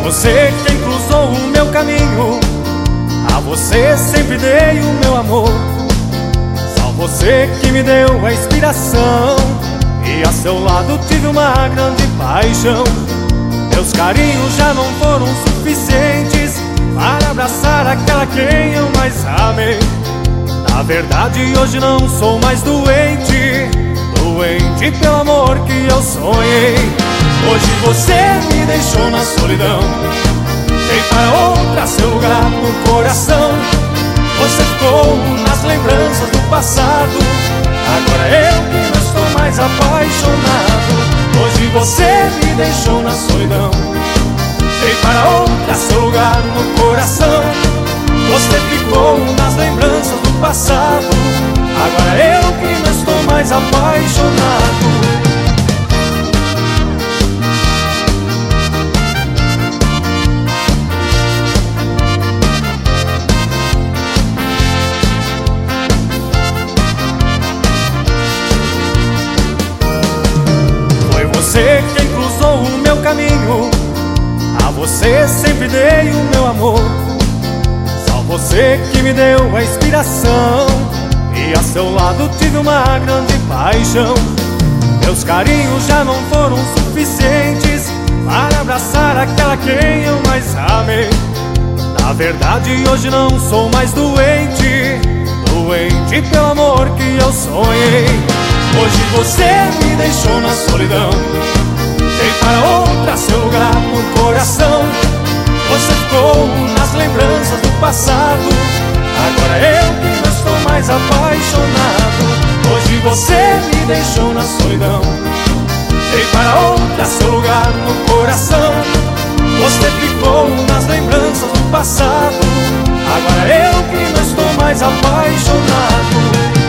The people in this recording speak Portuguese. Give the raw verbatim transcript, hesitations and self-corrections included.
você quem cruzou o meu caminho, a você sempre dei o meu amor. Só você que me deu a inspiração, e a seu lado tive uma grande paixão. Meus carinhos já não foram suficientes para abraçar aquela quem eu mais amei. Na verdade hoje não sou mais doente, doente pelo amor que eu sonhei. Hoje você me deixou na solidão, dei para outra seu lugar no coração. Você ficou nas lembranças do passado, agora eu que não estou mais apaixonado. Hoje você me deixou na solidão, dei para outra seu lugar no coração. Você ficou nas lembranças do passado, agora eu que não estou mais apaixonado. Você quem cruzou o meu caminho, a você sempre dei o meu amor. Só você que me deu a inspiração, e a seu lado tive uma grande paixão. Meus carinhos já não foram suficientes para abraçar aquela quem eu mais amei. Na verdade hoje não sou mais doente, doente pelo amor que eu sonhei. Hoje você me deixou na solidão, dei para outra seu lugar no coração. Você ficou nas lembranças do passado, agora eu que não estou mais apaixonado. Hoje você me deixou na solidão, dei para outra seu lugar no coração. Você ficou nas lembranças do passado, agora eu que não estou mais apaixonado.